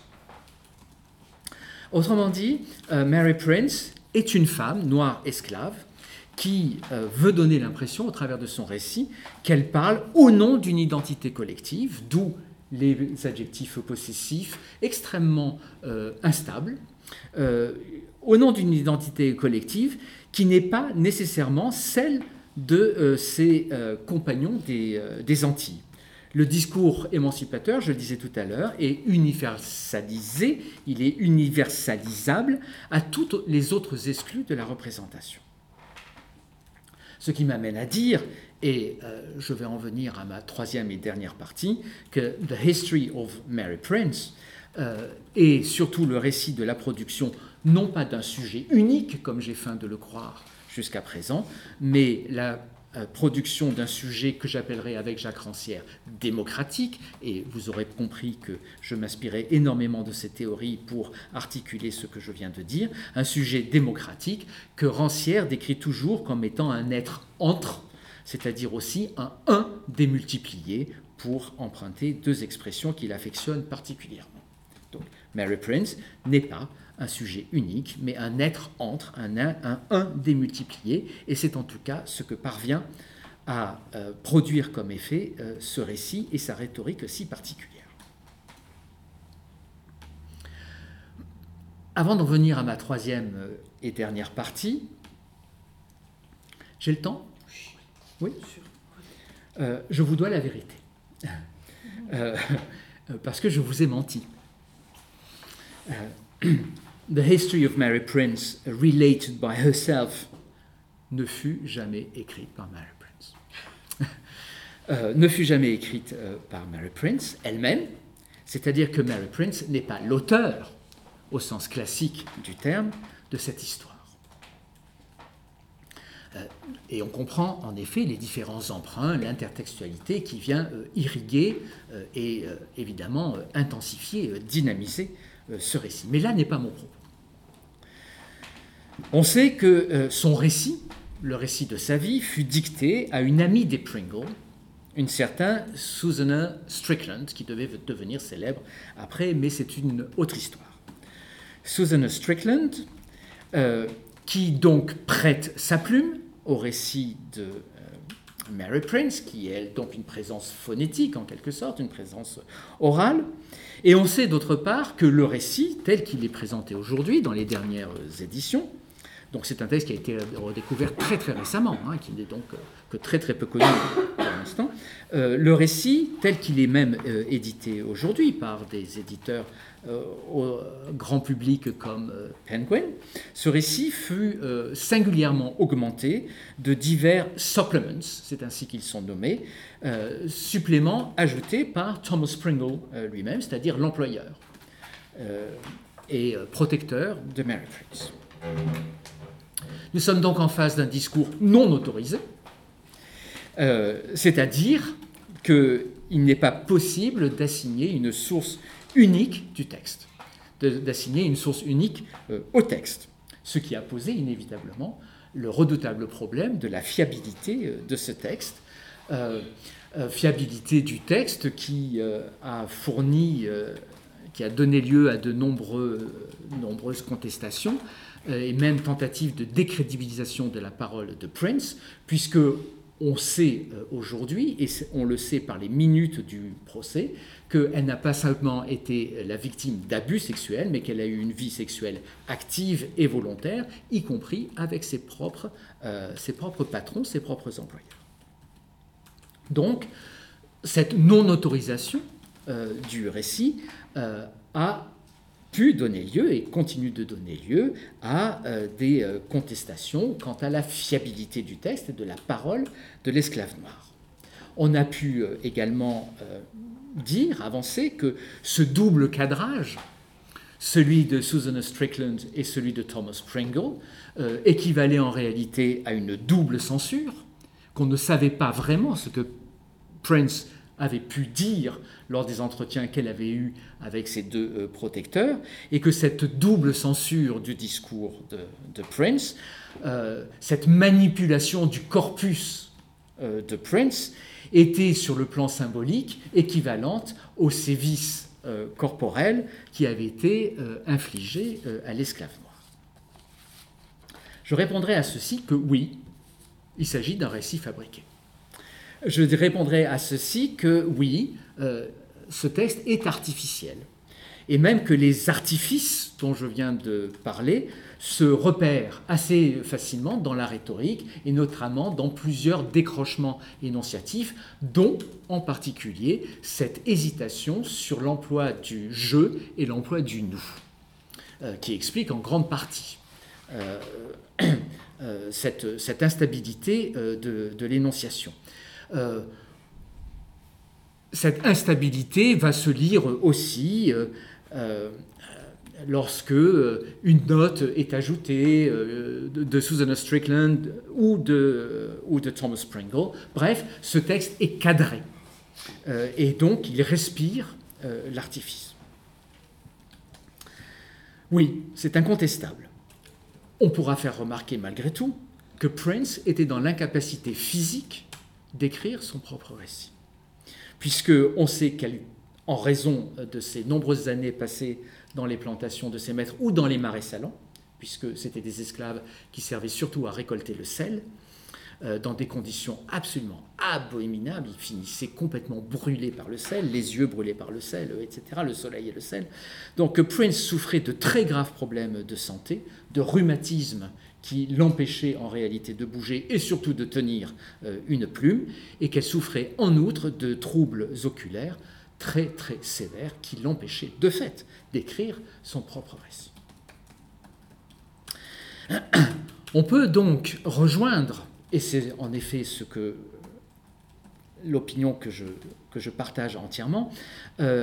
Autrement dit, euh, Mary Prince est une femme noire esclave qui euh, veut donner l'impression, au travers de son récit, qu'elle parle au nom d'une identité collective, d'où les adjectifs possessifs extrêmement euh, instables, euh, au nom d'une identité collective qui n'est pas nécessairement celle de euh, ses euh, compagnons des, euh, des Antilles. Le discours émancipateur, je le disais tout à l'heure, est universalisé, il est universalisable à toutes les autres exclus de la représentation. Ce qui m'amène à dire, et euh, je vais en venir à ma troisième et dernière partie, que The History of Mary Prince euh, est surtout le récit de la production, non pas d'un sujet unique, comme j'ai feint de le croire jusqu'à présent, mais la production d'un sujet que j'appellerais avec Jacques Rancière démocratique, et vous aurez compris que je m'inspirais énormément de ces théories pour articuler ce que je viens de dire, un sujet démocratique que Rancière décrit toujours comme étant un être entre, c'est-à-dire aussi un un démultiplié, pour emprunter deux expressions qu'il affectionne particulièrement. Donc, Mary Prince n'est pas un sujet unique, mais un être entre, un un, un un démultiplié, et c'est en tout cas ce que parvient à euh, produire comme effet euh, ce récit et sa rhétorique si particulière. Avant d'en venir à ma troisième et dernière partie, j'ai le temps ? Oui ? Euh, je vous dois la vérité, euh, parce que je vous ai menti. Euh, The History of Mary Prince, related by herself, ne fut jamais écrite par Mary Prince. euh, ne fut jamais écrite euh, par Mary Prince elle-même, C'est-à-dire que Mary Prince n'est pas l'auteur, au sens classique du terme, de cette histoire. Euh, et on comprend en effet les différents emprunts, l'intertextualité qui vient euh, irriguer euh, et euh, évidemment euh, intensifier, euh, dynamiser euh, ce récit. Mais là n'est pas mon propos. On sait que euh, son récit, le récit de sa vie, fut dicté à une amie des Pringle, une certaine Susanna Strickland, qui devait devenir célèbre après, mais c'est une autre histoire. Susanna Strickland, euh, qui donc prête sa plume au récit de euh, Mary Prince, qui est donc une présence phonétique en quelque sorte, une présence orale. Et on sait d'autre part que le récit, tel qu'il est présenté aujourd'hui dans les dernières éditions, donc c'est un texte qui a été redécouvert très très récemment, hein, qui n'est donc que très très peu connu pour l'instant. Euh, le récit, tel qu'il est même euh, édité aujourd'hui par des éditeurs euh, au grand public comme euh, Penguin, ce récit fut euh, singulièrement augmenté de divers supplements, c'est ainsi qu'ils sont nommés, euh, suppléments ajoutés par Thomas Pringle euh, lui-même, c'est-à-dire l'employeur euh, et euh, protecteur de Mary Prince. Nous sommes donc en face d'un discours non autorisé, euh, c'est-à-dire qu'il n'est pas possible d'assigner une source unique du texte, d'assigner une source unique euh, au texte, ce qui a posé inévitablement le redoutable problème de la fiabilité euh, de ce texte, euh, euh, fiabilité du texte qui euh, a fourni, euh, qui a donné lieu à de nombreux, nombreuses contestations, et même tentative de décrédibilisation de la parole de Prince, puisque on sait aujourd'hui, et on le sait par les minutes du procès, qu'elle n'a pas simplement été la victime d'abus sexuels, mais qu'elle a eu une vie sexuelle active et volontaire, y compris avec ses propres, euh, ses propres patrons, ses propres employeurs. Donc, cette non-autorisation euh, du récit euh, a pu donner lieu et continue de donner lieu à euh, des euh, contestations quant à la fiabilité du texte et de la parole de l'esclave noir. On a pu euh, également euh, dire, avancer, que ce double cadrage, celui de Susanna Strickland et celui de Thomas Pringle, euh, équivalait en réalité à une double censure, qu'on ne savait pas vraiment ce que Prince avait pu dire lors des entretiens qu'elle avait eus avec ses deux euh, protecteurs, et que cette double censure du discours de, de Prince, euh, cette manipulation du corpus euh, de Prince, était sur le plan symbolique équivalente aux sévices euh, corporels qui avaient été euh, infligés euh, à l'esclave noir. Je répondrai à ceci que oui, il s'agit d'un récit fabriqué. Je répondrai à ceci que oui, euh, ce texte est artificiel. Et même que les artifices dont je viens de parler se repèrent assez facilement dans la rhétorique et notamment dans plusieurs décrochements énonciatifs, dont en particulier cette hésitation sur l'emploi du je et l'emploi du nous, euh, qui explique en grande partie euh, euh, cette, cette instabilité euh, de, de l'énonciation. Euh, cette instabilité va se lire aussi euh, euh, lorsque euh, une note est ajoutée euh, de, de Susanna Strickland ou de, ou de Thomas Pringle. Bref, ce texte est cadré euh, et donc il respire euh, l'artifice. Oui, c'est incontestable. On pourra faire remarquer malgré tout que Prince était dans l'incapacité physique d'écrire son propre récit, puisqu'on sait qu'en raison de ses nombreuses années passées dans les plantations de ses maîtres ou dans les marais salants, puisque c'étaient des esclaves qui servaient surtout à récolter le sel, euh, dans des conditions absolument abominables, ils finissaient complètement brûlés par le sel, les yeux brûlés par le sel, et cetera, le soleil et le sel. Donc Prince souffrait de très graves problèmes de santé, de rhumatisme qui l'empêchait en réalité de bouger et surtout de tenir euh, une plume, et qu'elle souffrait en outre de troubles oculaires très très sévères qui l'empêchaient de fait d'écrire son propre récit. On peut donc rejoindre, et c'est en effet ce que l'opinion que je, que je partage entièrement, euh,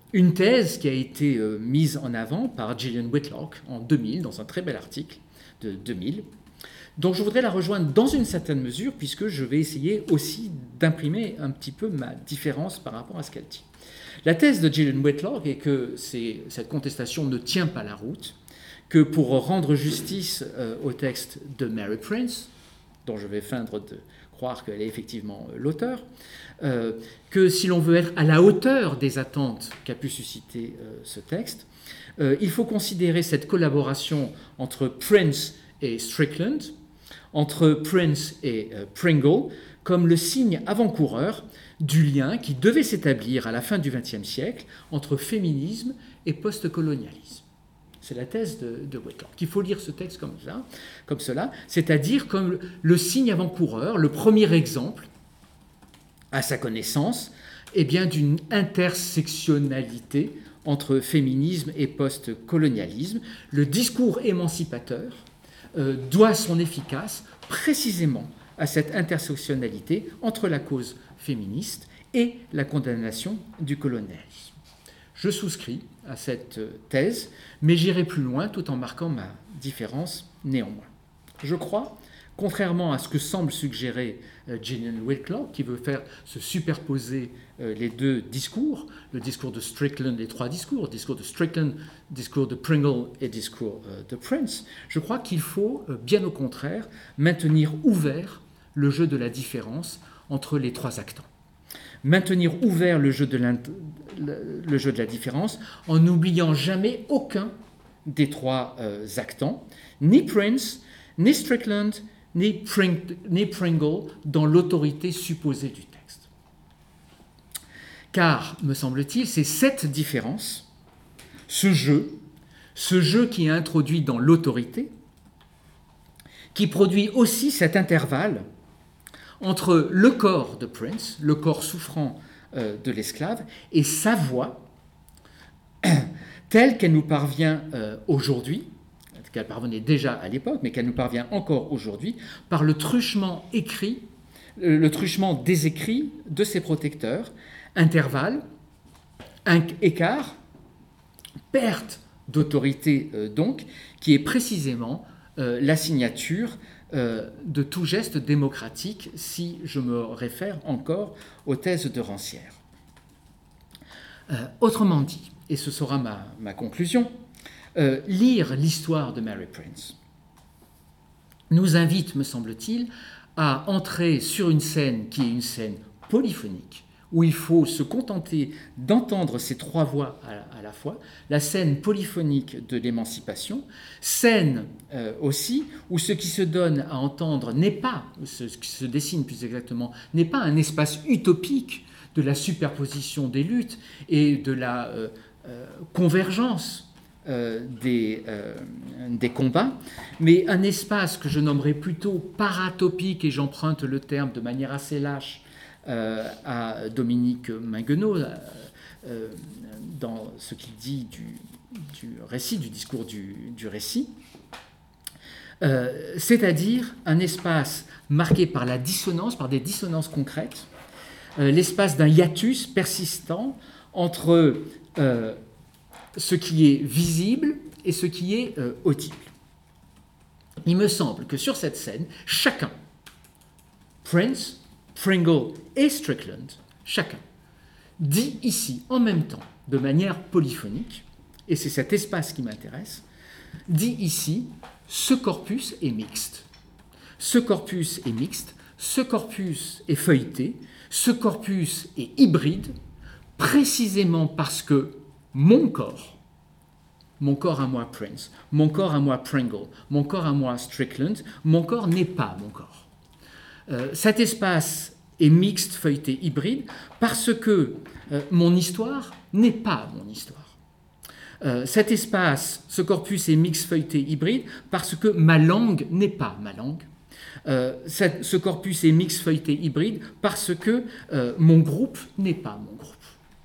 une thèse qui a été euh, mise en avant par Gillian Whitlock en deux mille, dans un très bel article de deux mille, dont je voudrais la rejoindre dans une certaine mesure, puisque je vais essayer aussi d'imprimer un petit peu ma différence par rapport à ce qu'elle dit. La thèse de Gillian Whitlock est que c'est, cette contestation ne tient pas la route, que pour rendre justice euh, au texte de Mary Prince, dont je vais feindre de croire qu'elle est effectivement l'auteur, euh, que si l'on veut être à la hauteur des attentes qu'a pu susciter euh, ce texte, euh, il faut considérer cette collaboration entre Prince et Strickland, entre Prince et euh, Pringle, comme le signe avant-coureur du lien qui devait s'établir à la fin du vingtième siècle entre féminisme et postcolonialisme. C'est la thèse de, de Whitlock. Il faut lire ce texte comme, ça, comme cela, c'est-à-dire comme le, le signe avant-coureur, le premier exemple, à sa connaissance, eh bien, d'une intersectionnalité entre féminisme et postcolonialisme. Le discours émancipateur euh, doit son efficace précisément à cette intersectionnalité entre la cause féministe et la condamnation du colonialisme. Je souscris à cette thèse, mais j'irai plus loin tout en marquant ma différence néanmoins. Je crois, contrairement à ce que semble suggérer euh, Gillian Whitlock, qui veut faire se superposer euh, les deux discours, le discours de Strickland, les trois discours, discours de Strickland, discours de Pringle et discours euh, de Prince, je crois qu'il faut, euh, bien au contraire, maintenir ouvert le jeu de la différence entre les trois actants. Maintenir ouvert le jeu de, le jeu de la différence en n'oubliant jamais aucun des trois euh, actants, ni Prince, ni Strickland, ni, Pring, ni Pringle, dans l'autorité supposée du texte. Car, me semble-t-il, c'est cette différence, ce jeu, ce jeu qui est introduit dans l'autorité, qui produit aussi cet intervalle entre le corps de Prince, le corps souffrant euh, de l'esclave, et sa voix, telle qu'elle nous parvient euh, aujourd'hui, qu'elle parvenait déjà à l'époque, mais qu'elle nous parvient encore aujourd'hui, par le truchement écrit, le truchement des écrits de ses protecteurs, intervalle, écart, perte d'autorité euh, donc, qui est précisément euh, la signature Euh, de tout geste démocratique, si je me réfère encore aux thèses de Rancière. Euh, autrement dit, et ce sera ma, ma conclusion, euh, lire l'histoire de Mary Prince nous invite, me semble-t-il, à entrer sur une scène qui est une scène polyphonique, où il faut se contenter d'entendre ces trois voix à la fois, la scène polyphonique de l'émancipation, scène euh, aussi où ce qui se donne à entendre n'est pas, ce qui se dessine plus exactement, n'est pas un espace utopique de la superposition des luttes et de la euh, euh, convergence euh, des, euh, des combats, mais un espace que je nommerais plutôt paratopique, et j'emprunte le terme de manière assez lâche, Euh, à Dominique Minguenot euh, dans ce qu'il dit du, du récit, du discours du, du récit, euh, c'est-à-dire un espace marqué par la dissonance, par des dissonances concrètes, euh, l'espace d'un hiatus persistant entre euh, ce qui est visible et ce qui est euh, audible. Il me semble que sur cette scène, chacun, Prince, Pringle et Strickland, chacun, dit ici en même temps, de manière polyphonique, et c'est cet espace qui m'intéresse, dit ici, ce corpus est mixte. Ce corpus est mixte, ce corpus est feuilleté, ce corpus est hybride, précisément parce que mon corps, mon corps à moi Prince, mon corps à moi Pringle, mon corps à moi Strickland, mon corps n'est pas mon corps. Euh, cet espace est mixte, feuilleté, hybride, parce que euh, mon histoire n'est pas mon histoire. Euh, cet espace, ce corpus est mixte, feuilleté, hybride, parce que ma langue n'est pas ma langue. Euh, cette, ce corpus est mixte, feuilleté, hybride, parce que euh, mon groupe n'est pas mon groupe.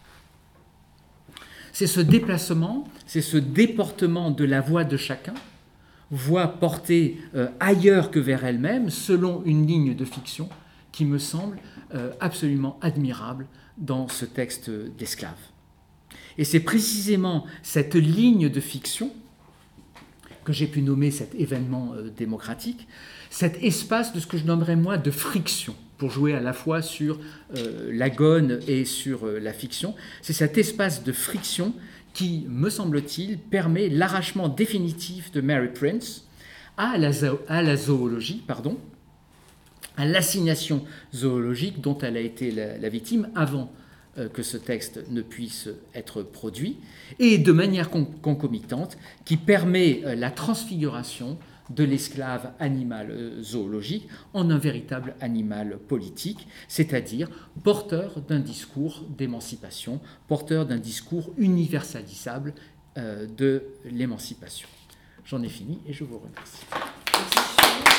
C'est ce déplacement, c'est ce déportement de la voix de chacun, voix portée euh, ailleurs que vers elle-même, selon une ligne de fiction, qui me semble euh, absolument admirable dans ce texte d'esclave. Et c'est précisément cette ligne de fiction que j'ai pu nommer cet événement euh, démocratique, cet espace de ce que je nommerais moi de friction, pour jouer à la fois sur euh, l'agone et sur euh, la fiction. C'est cet espace de friction qui, me semble-t-il, permet l'arrachement définitif de Mary Prince à la, à la zoologie, pardon, à l'assignation zoologique dont elle a été la, la victime avant que ce texte ne puisse être produit, et de manière concomitante qui permet la transfiguration de l'esclave animal zoologique en un véritable animal politique, c'est-à-dire porteur d'un discours d'émancipation, porteur d'un discours universalisable de l'émancipation. J'en ai fini et je vous remercie.